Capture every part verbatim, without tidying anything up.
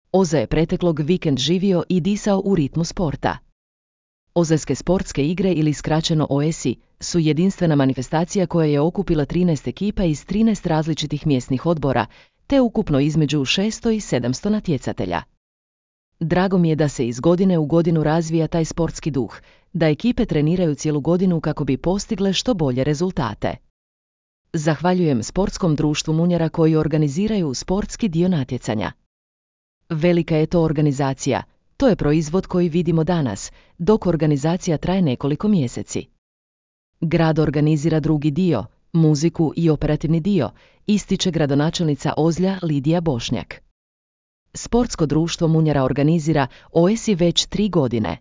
Oza je preteklog vikend živio i disao u ritmu sporta. Ozajske sportske igre ili skraćeno O S I su jedinstvena manifestacija koja je okupila trinaest ekipa iz trinaest različitih mjesnih odbora, te ukupno između šesto i sedamsto natjecatelja. Drago mi je da se iz godine u godinu razvija taj sportski duh, da ekipe treniraju cijelu godinu kako bi postigle što bolje rezultate. Zahvaljujem Sportskom društvu Munjara koji organiziraju sportski dio natjecanja. Velika je to organizacija, to je proizvod koji vidimo danas, dok organizacija traje nekoliko mjeseci. Grad organizira drugi dio, muziku i operativni dio, ističe gradonačelnica Ozlja Lidija Bošnjak. Sportsko društvo Munjara organizira O S I već tri godine.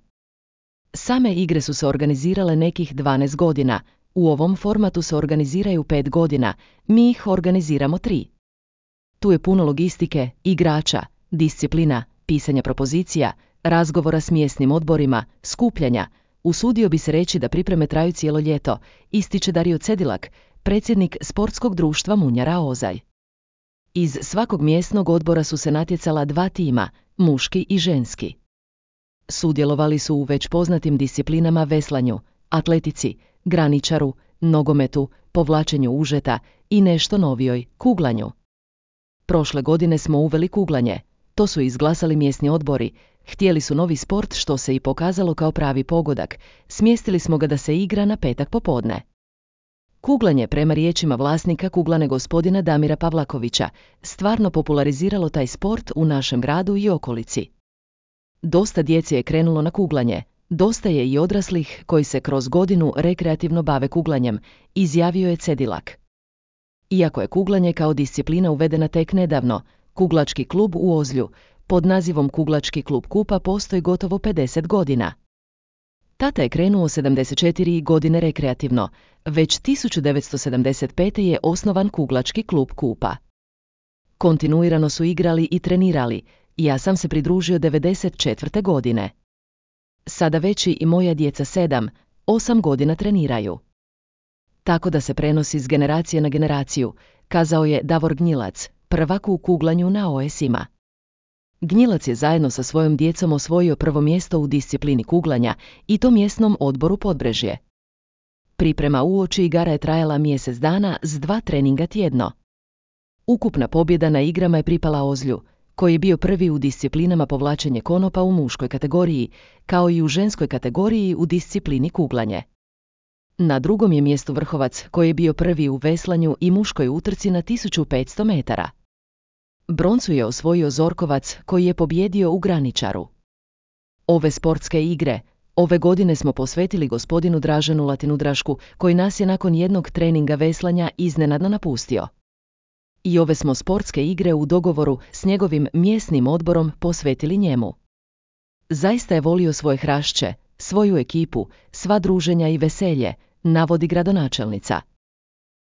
Same igre su se organizirale nekih dvanaest godina, u ovom formatu se organiziraju pet godina, mi ih organiziramo tri. Tu je puno logistike, igrača, disciplina, pisanja propozicija, razgovora s mjesnim odborima, skupljanja. Usudio bi se reći da pripreme traju cijelo ljeto, ističe Dario Cedilak, predsjednik Sportskog društva Munjara Ozalj. Iz svakog mjesnog odbora su se natjecala dva tima, muški i ženski. Sudjelovali su u već poznatim disciplinama veslanju, atletici, graničaru, nogometu, povlačenju užeta i nešto novijoj, kuglanju. Prošle godine smo uveli kuglanje, to su izglasali mjesni odbori, htjeli su novi sport što se i pokazalo kao pravi pogodak, smjestili smo ga da se igra na petak popodne. Kuglanje, prema riječima vlasnika kuglane gospodina Damira Pavlakovića, stvarno populariziralo taj sport u našem gradu i okolici. Dosta djece je krenulo na kuglanje, dosta je i odraslih koji se kroz godinu rekreativno bave kuglanjem, izjavio je Cedilak. Iako je kuglanje kao disciplina uvedena tek nedavno, kuglački klub u Ozlju, pod nazivom Kuglački klub Kupa, postoji gotovo pedeset godina. Tata je krenuo sedamdeset četiri godine rekreativno, već tisuću devetsto sedamdeset pete je osnovan Kuglački klub Kupa. Kontinuirano su igrali i trenirali, ja sam se pridružio devedeset četvrte godine. Sada veći i moja djeca sedam, osam godina treniraju. Tako da se prenosi s generacije na generaciju, kazao je Davor Gnjilac, prvak u kuglanju na O S I-ma. Gnjilac je zajedno sa svojom djecom osvojio prvo mjesto u disciplini kuglanja i to mjesnom odboru Podbrežje. Priprema uoči igara je trajala mjesec dana s dva treninga tjedno. Ukupna pobjeda na igrama je pripala Ozlju, koji je bio prvi u disciplinama povlačenje konopa u muškoj kategoriji, kao i u ženskoj kategoriji u disciplini kuglanje. Na drugom je mjestu Vrhovac, koji je bio prvi u veslanju i muškoj utrci na tisuću petsto metara. Broncu je osvojio Zorkovac, koji je pobjedio u graničaru. Ove sportske igre, ove godine smo posvetili gospodinu Draženu Latinudrašku, koji nas je nakon jednog treninga veslanja iznenadno napustio. I ove smo sportske igre u dogovoru s njegovim mjesnim odborom posvetili njemu. Zaista je volio svoje Hrašće, svoju ekipu, sva druženja i veselje, navodi gradonačelnica.